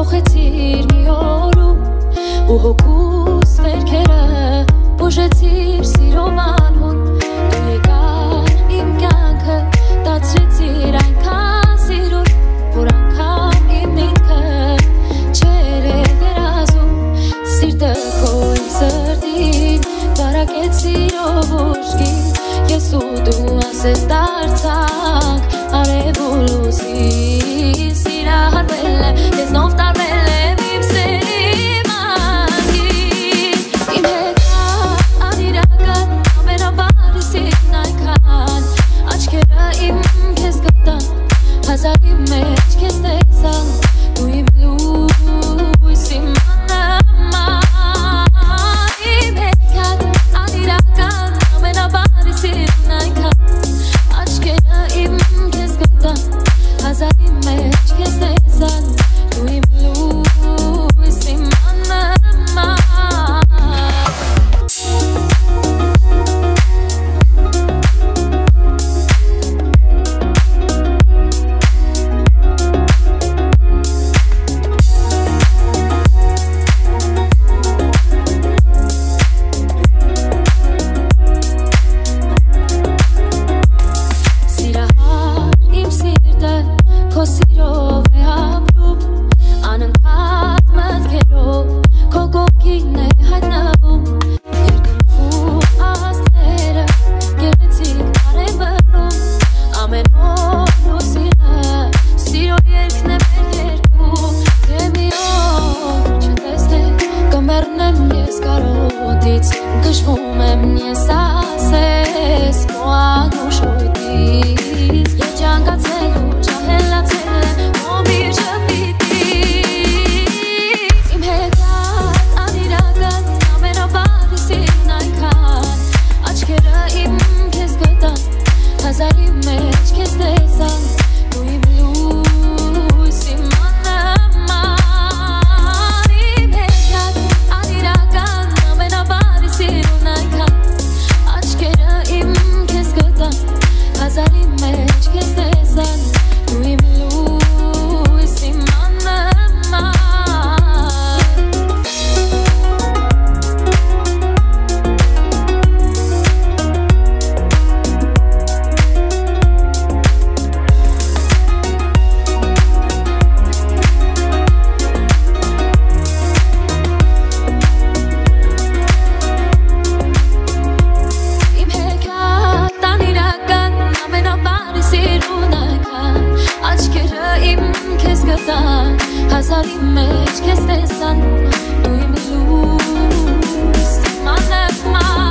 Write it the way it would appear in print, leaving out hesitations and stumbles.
փոխեցիր մի օրում ու հոգուս վերքերը բուժեցիր սիրով անհուն դու եկար իմ կյանքը դարձրեցիր այնքան սիրուն որ անգամ իմ միտքը չէր երազում սիրտը քո իմ սրտին վարակեց սիրով ուժգին ես ու դու ասես դարձանք արևու լույսի սիրահարվել է ես նով տարվել եմ իմ սերի մանգին իմ հետ անիրական ամենաբարի սիրն այնքան աչքերը իմ քեզ գտան հազարի մեջ քեզ տեսան դու իմ լույսի մանման իմ հետ անիրական ամենաբարի սիրն այնքան աչքերը իմ քեզ գտան հազարի մեջ քեզ տեսան դու իմ լույսի մանման Քո սիրով է ապրում անընդհատ մտքերով քո կողքին է հայտնվում երկնքում աստղերը գեղեցիկ արևում ամեն օր լուսինը սիրո երգն է մեր երկում թե մի օր չտեսնեք կմեռնեմ ես կարոտից գժվում եմ ես ասես քո անուշ հույտից երջանկացելու հազարի մեջ քեզ տեսան դու իմ լույսի մանման իմ հետ անիրական ամենաբարի սիրուն այնքան աչքերը իմ քեզ գտան հազարի մեջ քեզ տեսան դու իմ լույսի մանման հազարի մեջ քեզ տեսան դու իմ լույսի մանման